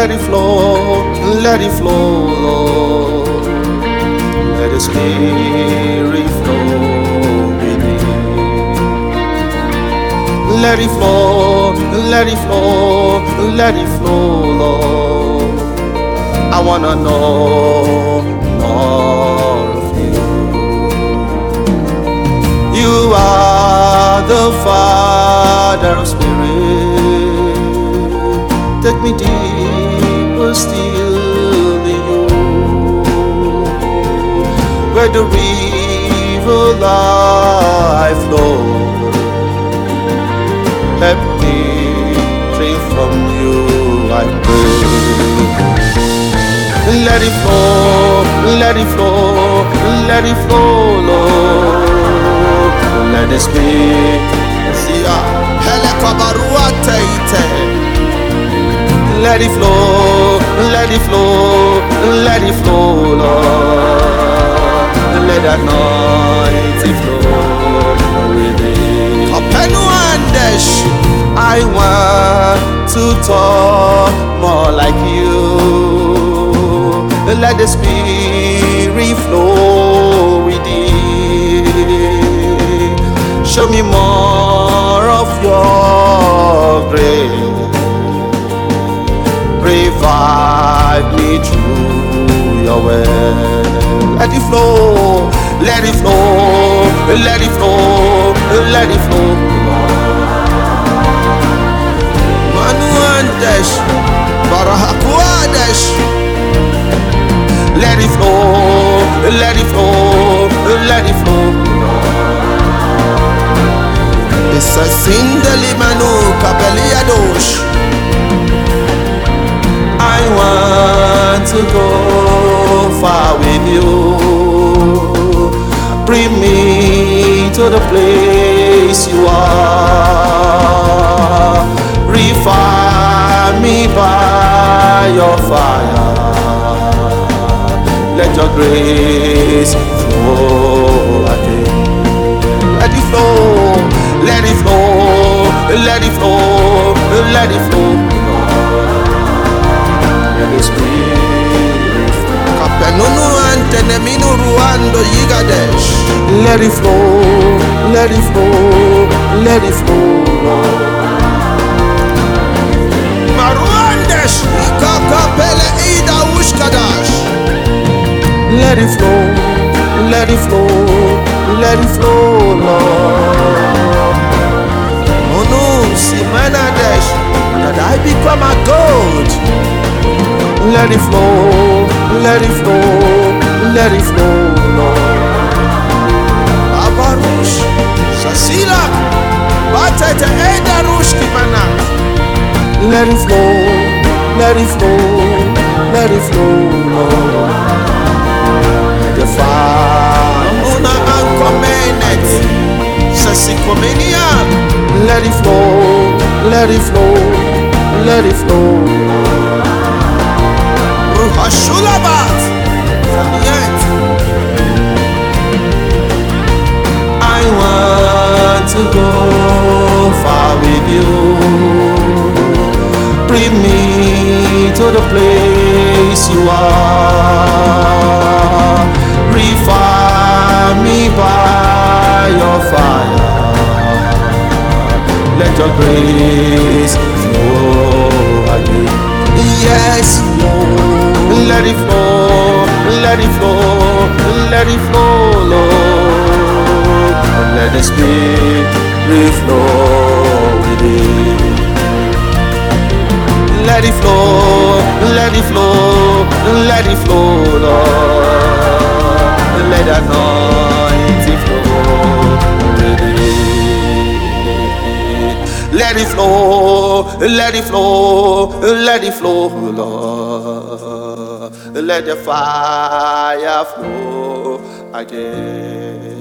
let it flow, let it flow, Lord. Let the Spirit flow within. Let it flow, let it flow, let it flow, Lord. I wanna know more of you. You are the Father of Spirit. Take me deeper still in you, where the river life flows. Let me drink from you, I pray. Let it flow, let it flow, let it flow, Lord. Let it speak. See ya. Let it flow, let it flow, let it flow, Lord. Let that anointing flow within. I want to talk more like you. Let the Spirit flow within. Show me more of your grace. Revive me through your word. Let it flow, let it flow, let it flow, let it flow. Manuandesh, Barahakuadesh. Let it flow, let it flow, let it flow. It's a sindali manu kapeliadosh. I want to go far with you. Bring me to the place you are. Refine me by your fire. Let your grace flow again. Let it flow, let it flow, let it flow, let it flow. Let it Spirit flow. Kapenunu anteneminu ruando yigadesh. Let it flow, let it flow, let it flow. Maruandesh, ikakapele ida ushkadash. Let it flow, let it flow, let it flow, Lord. Oh no, Simanadesh, that I become a goat. Let it flow, let it flow, let it flow, Lord. Abarush, Sasila, Batete Edarush Kimana. Let it flow, let it flow, let it flow, Lord. The fire, Muna Ancomenet, Sassikomenia. Let it flow, let it flow, let it flow. Ruhashulabat, Faniet. I want to go far with you. Bring me to the place you are. Refine me by your fire. Let your grace flow again. Yes, Lord. Let it flow, let it flow, let it flow, Lord. Let the Spirit flow within. Let it flow, let it flow, let it flow, Lord. Let that anointing flow within. Let it flow, let it flow, let it flow, Lord. Let the fire flow again.